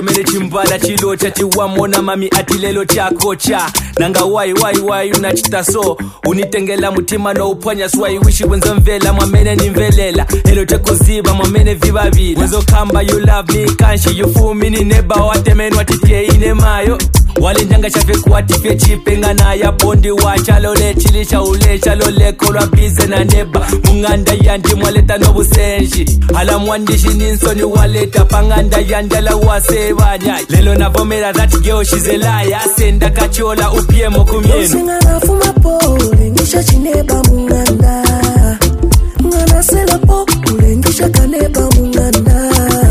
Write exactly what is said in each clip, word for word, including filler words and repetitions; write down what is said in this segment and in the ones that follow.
chemene chimbala chilocha chiwamona mami atilelo chakocha nanga wai wai wai unachita so unitengela mutima no upanya swai wishi wenza mvela mwamene nimvelela helo tekoziba mwamene vibabila wenzo kamba you love me kanshi you fool me ni neba watemeni watitie ine mayo wale njanga chafe kuatifye chipenga na ya bondi wacha lole chilisha ulecha lole kolwa bize na neba munganda yanti mwaleta nobu senji ala mwandishi ninsoni waleta panganda yandala wasebanya lelo na vomera that girl she's a liar senda kachola upiemo kumyenu singana fuma pole ngisha chineba munganda ngana sela po ule ngisha kaneba munganda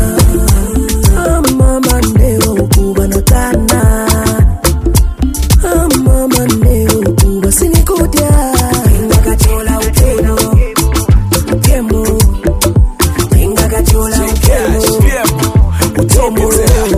ama mandeo ukuba na kana ama mandeo ukuba sinikudia inga kachola ukeno ukemo inga kachola ukeno ukemo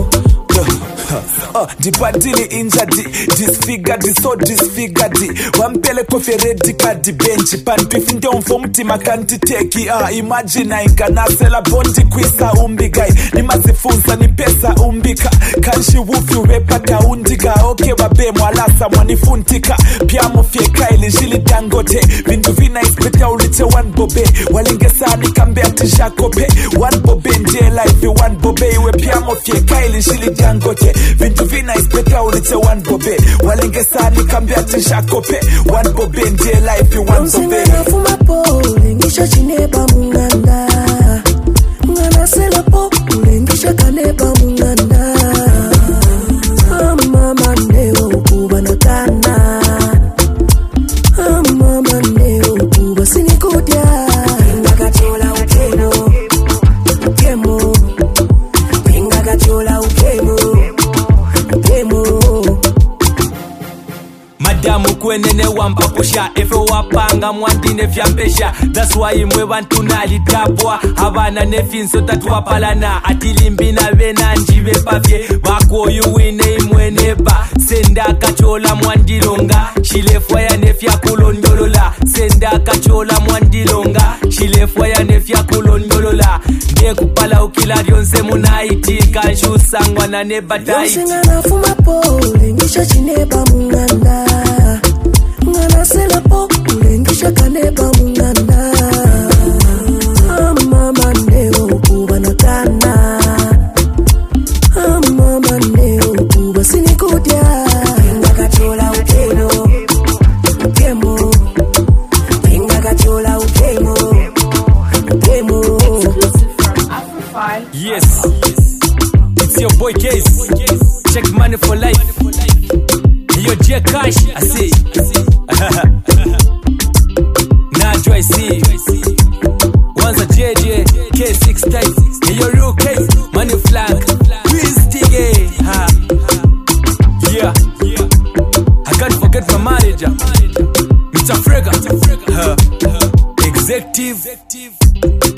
Uh, dipatili injadi disfigured so disfigured wampele koferedi kadi benchi panpifinte umfomti makanti teki uh, imagine inkanasela bondi kwisa umbigai nimazifunza ni pesa umbika kanshi wufi wepa kaundika oke wabe mwalasa mwanifuntika pia mufyeka ili jili dangote vindu vina ispeta uliche one bobe walingesani kambe ati jakope one bobe nje life one bobe iwe pia mufyeka ili jili dangote vindu vina ispeta uliche one bobe walingesani kambe ati jakope one bobe nje life one bobe singana fuma pole ngisha chineba munganda ngana sela po ule ngisha kaneba munganda ama mandeo ukuba na kana ama mandeo ukuba sinikudia inga kachola ukeno ukemo inga kachola ukemo ukemo madamu kwenene wamba posha efe wapanga mwandine vyambesha that's why imwe bantu nalitabwa abana nefinso tatwapalana atilimbi na bena njibe pafye bako yuwine imwe neba senda kachola mwandilonga shilefwa ya nefya kulondolola senda kachola mwandilonga shilefwa ya nefya kulondolola nge kupala ukila ryonse munaitika nshusangwa na neba taiti singana fuma pole ngisha chineba munganda ngana sela po ule ngisha kaneba munganda ama mandeo ukuba na kana ama mandeo ukuba sinikudia inga kachola ukeno ukemo inga kachola ukemo ukemo yes it's your boy Case check money for life your J Cash I see Najo I see once a J J K six times your real case money flag please tige ha yeah I can't forget my manager Mister Frega uh, executive